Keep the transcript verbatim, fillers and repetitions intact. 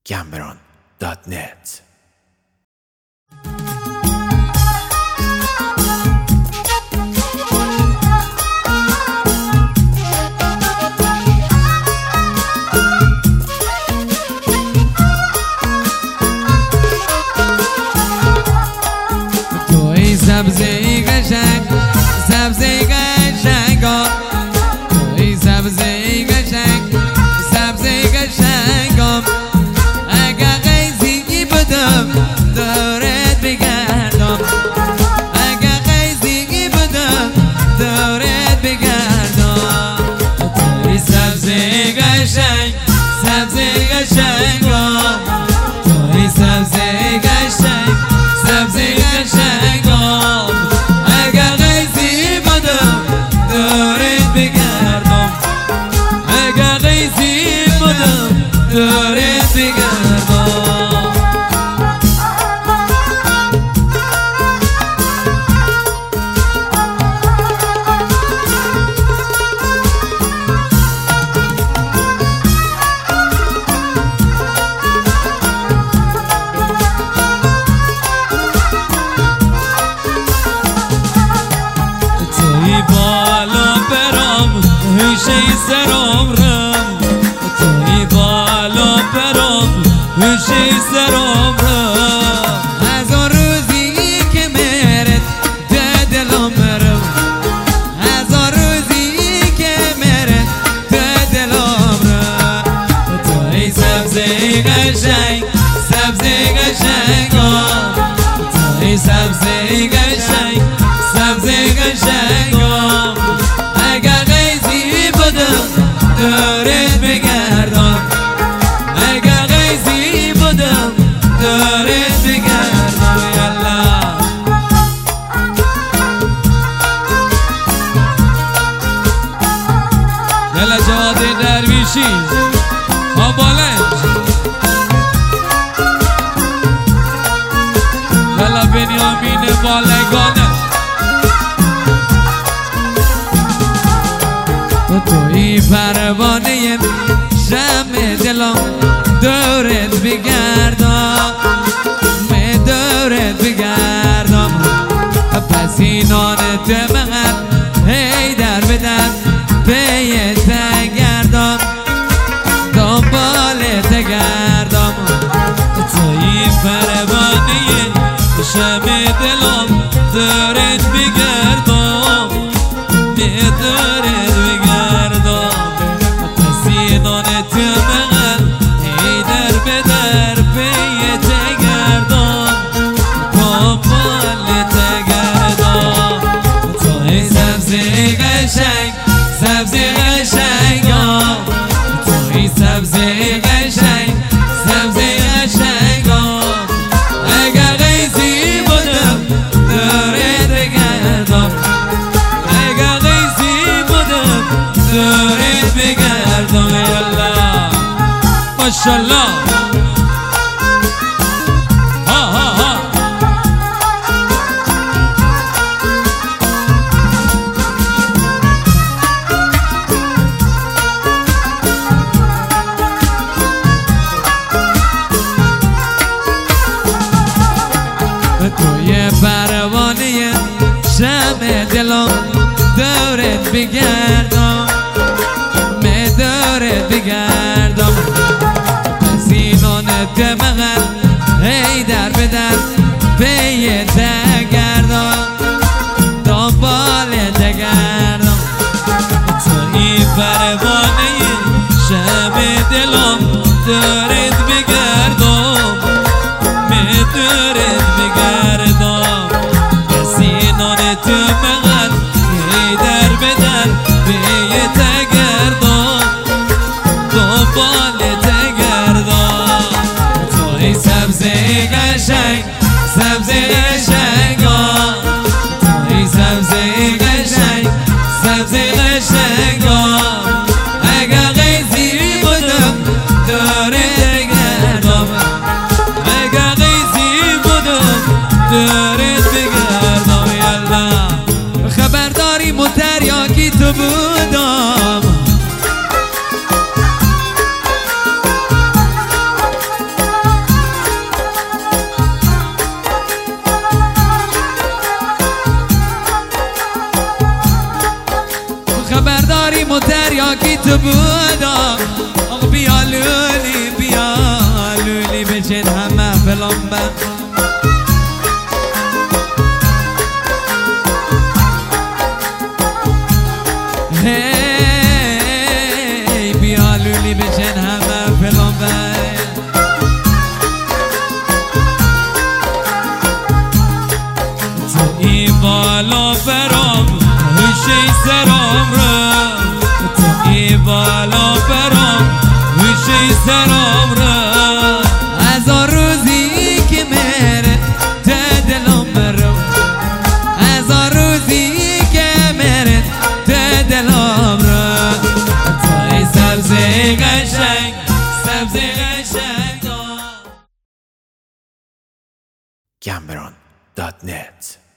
گمبران دات نت. توی سبزی قشنگ سبزی قشنگا، توی سبزی قشنگ سبزی قشنگم، اگه قیزی بودم دورت بگردم، اگه قیزی بودم دورت بگردم. توی سبزی قشنگ سبزی قشنگم، توی سبزی قشنگ سبزی قشنگم، اگه قیزی بودم دورت بگردم، اگه قیزی بودم دورت بگردم. توی بالا برام هوشی سرم رم، توی بالا برام هوشی سرم رم، از آن روزی که مرد ده دلم رم، از آن روزی که مرد ده دلم رم. توی سبزی قشنگ سبزی قشنگم، توی سبزی قشنگ سبزی قشنگم، اگر قیزی بودم دورت بگردم، اگر قیزی بودم دورت بگردم. یالا یالا جواد درویشی آبالنج، یالا بنیامین بالگانه. توی پروانه شمع دلم دورت بگردم، من دورت بگردم، پس اینانت من هی در بدن بیت گردم، دنبالت گردم. توی پروانه شمع دلم دورت بگردم، من دورت بگردم، پس اینانت من هی در بدر بیت گردم، دنبالت گردم. توی سبزی قشنگ سبزی قشنگم، توی سبزی قشنگ سبزی قشنگم، اگر قیزی بودم دورت بگردم، اگر قیزی بودم دورت بگردم. یالا ماشالله ها ها ها. توی پروانه شمع دلم دورت بگردم، من دورت بگردم، پس اینانت من هی در بدر بیت گردم، دنبالت گردم. توی پروانه شمع دلم دورت بگردم، من دورت بگردم، پس اینانت من هی در بدر بیت گردم، دنبالت گردم. توی سبزی قشنگ سبزی قشنگم، توی سبزی قشنگ سبزی قشنگم، اگر قیزی بودم دورت بگردم، اگر قیزی بودم دورت بگردم. یالا خبرداری متریاکی تو بودم، خاکی تو بودم آقا بیا لولی بیا لولی بچین همه فلان بم هی بیا لولی بچین همه فلان بم تو این بالا برام هشی سرام رو تو این بالا برام هشی سرام رو از آن روزی که میره ده دلم برم از آن روزی که میره ده دلم رو تو ای سبزه قشنگ سبزه قشنگ Cameron dot net